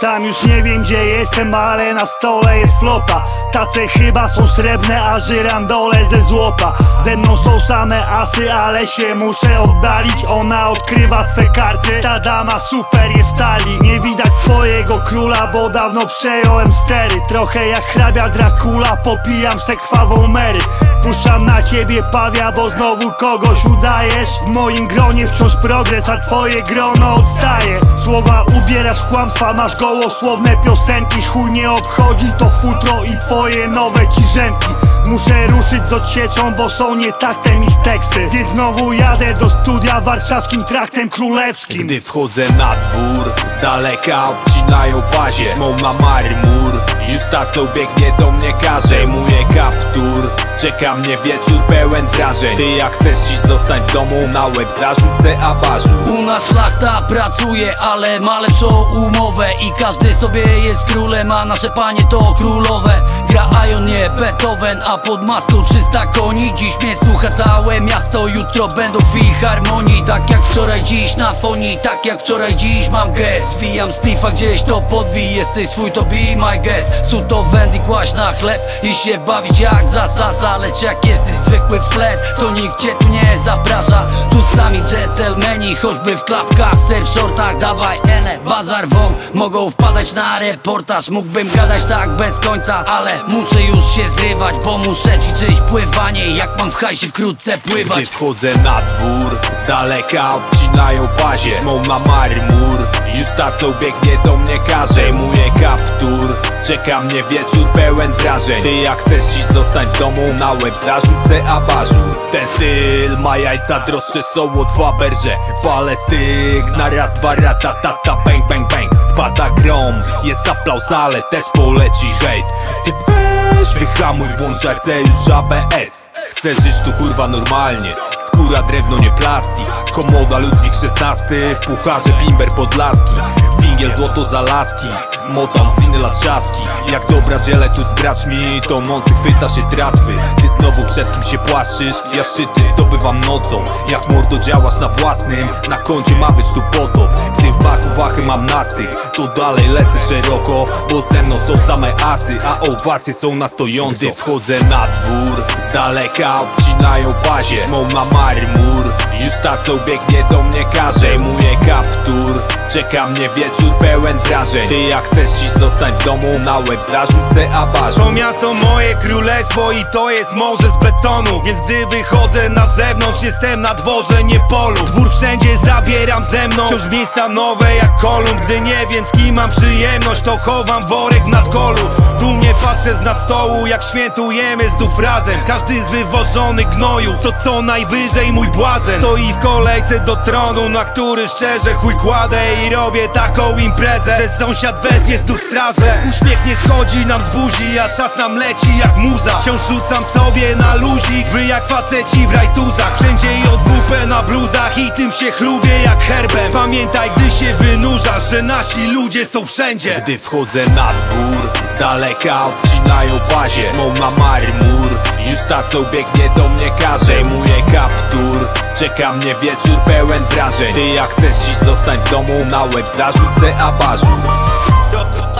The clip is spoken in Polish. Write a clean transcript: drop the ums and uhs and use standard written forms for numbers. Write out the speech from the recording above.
Sam już nie wiem gdzie jestem, ale na stole jest flota. Tace chyba są srebrne, a żyrandole ze złota. Ze mną są same asy, ale się muszę oddalić. Ona odkrywa swe karty, ta dama super jest stali. Nie widać twojego króla, bo dawno przejąłem stery. Trochę jak hrabia Dracula, popijam se krwawą Mary. Puszczam na ciebie pawia, bo znowu kogoś udajesz. W moim gronie wciąż progres, a twoje grono odstaje. Słowa ubierasz w kłamstwa, masz gołosłowne piosenki. Chuj nie obchodzi to futro i twoje nowe ciżemki. Muszę ruszyć z odsieczą, bo są nie taktem ich teksty. Więc znowu jadę do studia warszawskim traktem królewskim. Gdy wchodzę na dwór, z daleka obcinają pazie. Śmą na marmur, już tacą biegnie do mnie każe. Muję kaptur, czeka mnie wieczór pełen wrażeń. Ty jak chcesz dziś zostań w domu, na łeb zarzucę abażur. U nas szlachta pracuje, ale ma lepszą umowę. I każdy sobie jest królem, a nasze panie to królowe. Gra Ion, nie Beethoven, a pod maską 300 koni. Dziś mnie słucha całe miasto, jutro będą filharmonii. Tak jak wczoraj, dziś na fonii, tak jak wczoraj, dziś mam gest. Wijam splifa gdzieś, to podbij, jesteś swój, to be my guest. Suto wędy, kłaść na chleb i się bawić jak zasasa. Lecz jak jesteś zwykły flet, to nikt cię tu nie zaprasza. Tu sami dżentelmeni, choćby w klapkach, surf shortach. Dawaj ele, bazar wąg, mogą wpadać na reportaż. Mógłbym gadać tak bez końca, ale muszę już się zrywać, bo muszę ćwiczyć pływanie, jak mam w hajsie wkrótce pływać. Gdy wchodzę na dwór, z daleka obcinają pazie. Śmą na marmur, już tacą biegnie do mnie każe. Muję kaptur, czeka mnie wieczór pełen wrażeń. Ty jak chcesz dziś zostań w domu, na łeb zarzucę abażur. Ten styl ma jajca droższe są od Faberże. Palę styk, na raz, dwa, ratatata, bang, bang, bang. Spada grom, jest aplauz, ale też poleci hejt. Ty weź wyhamuj, włączaj se już ABS. Chcę żyć tu kurwa normalnie, skóra drewno nie plastik. Komoda Ludwik XVI, w pucharze bimber podlaski. Wingiel złoto za laski, motam z winyla trzaski. Jak dobra dzielę tu z braćmi, to nocy chwyta się tratwy. Ty znowu przed kim się płaszczysz, ja szczyty zdobywam nocą. Jak mordo działasz na własnym, na koncie ma być tu potop. Gdy w baku wachy mam nastyk, to dalej lecę szeroko. Bo ze mną są same asy, a owacje są na stojąco. Gdy wchodzę na dwór, z daleka obcinają pazie. Śmą na marmur, już tacą biegnie do mnie każe. Muję kaptur, czeka mnie wieczór pełen wrażeń. Ty jak chcesz dziś zostań w domu, na łeb zarzucę abażur. To miasto moje królestwo i to jest morze z betonu. Więc gdy wychodzę na zewnątrz, jestem na dworze, nie polu. Dwór wszędzie zabieram ze mną, wciąż miejsca nowe jak Kolumb. Gdy nie wiem z kim mam przyjemność, to chowam worek w nadkolu. Dumnie patrzę z nad stołu, jak świętujemy znów razem. Każdy z wywożonych gnoju, to co najwyżej mój błazen. Stoi w kolejce do tronu, na który szczerze chuj kładę. I robię taką imprezę, że sąsiad wezwie znów strażę. Uśmiech nie schodzi nam z buzi, a czas nam leci jak muza. Wciąż rzucam sobie na luzik, wy jak faceci w rajtuzach. Wszędzie JWP na bluzach i tym się chlubię jak herbem. Pamiętaj gdy się wynurzasz, że nasi ludzie są wszędzie. Gdy wchodzę na dwór, z daleka obcinają pazie. Śmą na marmur, już tacą biegnie do mnie każe. Muję kaptur, czeka mnie wieczór pełen wrażeń. Ty jak chcesz dziś zostań w domu, na łeb zarzucę abażur.